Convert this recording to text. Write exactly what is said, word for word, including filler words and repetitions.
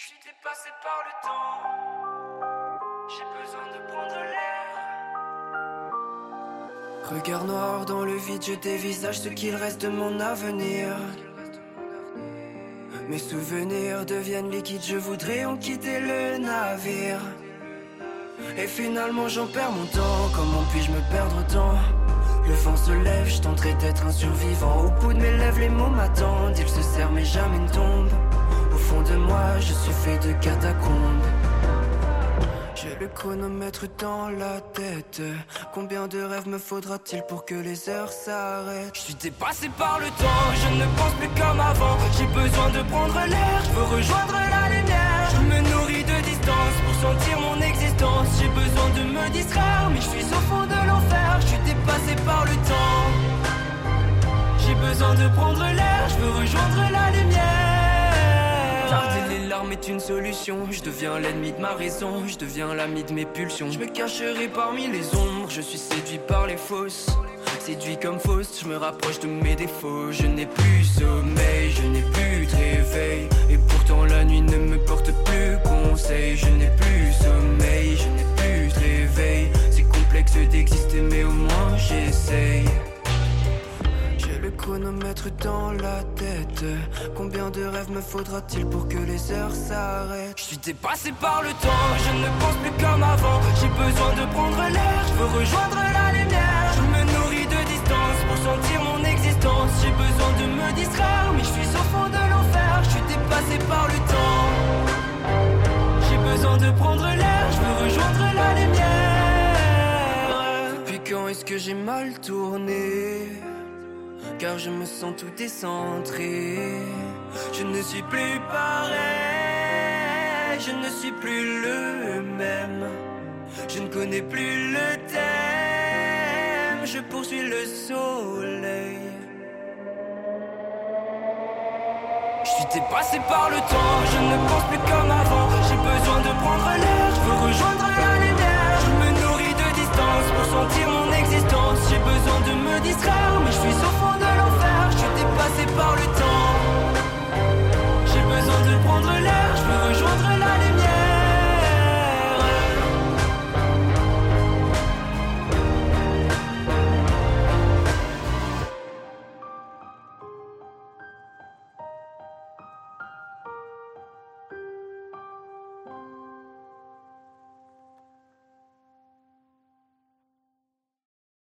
Je suis dépassé par le temps. J'ai besoin de prendre l'air. Regard noir dans le vide, je dévisage ce qu'il reste de mon avenir. Mes souvenirs deviennent liquides, je voudrais en quitter le navire. Et finalement j'en perds mon temps, comment puis-je me perdre autant? Le vent se lève, je tenterai d'être un survivant. Au bout de mes lèvres les mots m'attendent, ils se serrent mais jamais ne tombent. Au fond de moi je suis fait de catacombes. J'ai le chronomètre dans la tête. Combien de rêves me faudra-t-il pour que les heures s'arrêtent? Je suis dépassé par le temps, je ne pense plus comme avant. J'ai besoin de prendre l'air, je veux rejoindre la lumière. Je me nourris de distance pour sentir mon existence. J'ai besoin de me distraire, mais je suis au fond de l'enfer. Je suis dépassé par le temps. J'ai besoin de prendre l'air, je veux rejoindre la lumière. Tarder les larmes est une solution. Je deviens l'ennemi de ma raison, je deviens l'ami de mes pulsions. Je me cacherai parmi les ombres, je suis séduit par les fausses. Séduit comme fausse, je me rapproche de mes défauts. Je n'ai plus sommeil, je n'ai plus de réveil. Et pourtant la nuit ne me porte plus conseil. Je n'ai plus sommeil, je n'ai plus de réveil. C'est complexe d'exister mais au moins j'essaye. Le chronomètre dans la tête. Combien de rêves me faudra-t-il pour que les heures s'arrêtent? Je suis dépassé par le temps, je ne pense plus comme avant. J'ai besoin de prendre l'air, je veux rejoindre la lumière. Je me nourris de distance pour sentir mon existence. J'ai besoin de me distraire, mais je suis au fond de l'enfer. Je suis dépassé par le temps. J'ai besoin de prendre l'air, je veux rejoindre la lumière. Depuis quand est-ce que j'ai mal tourné? Car je me sens tout décentré. Je ne suis plus pareil, je ne suis plus le même. Je ne connais plus le thème, je poursuis le soleil. Je suis dépassé par le temps, je ne pense plus comme avant. J'ai besoin de prendre l'air, je veux rejoindre la lumière. Je me nourris de distance pour sentir mon existence. J'ai besoin de me distraire, mais je suis au fond de l'enfer.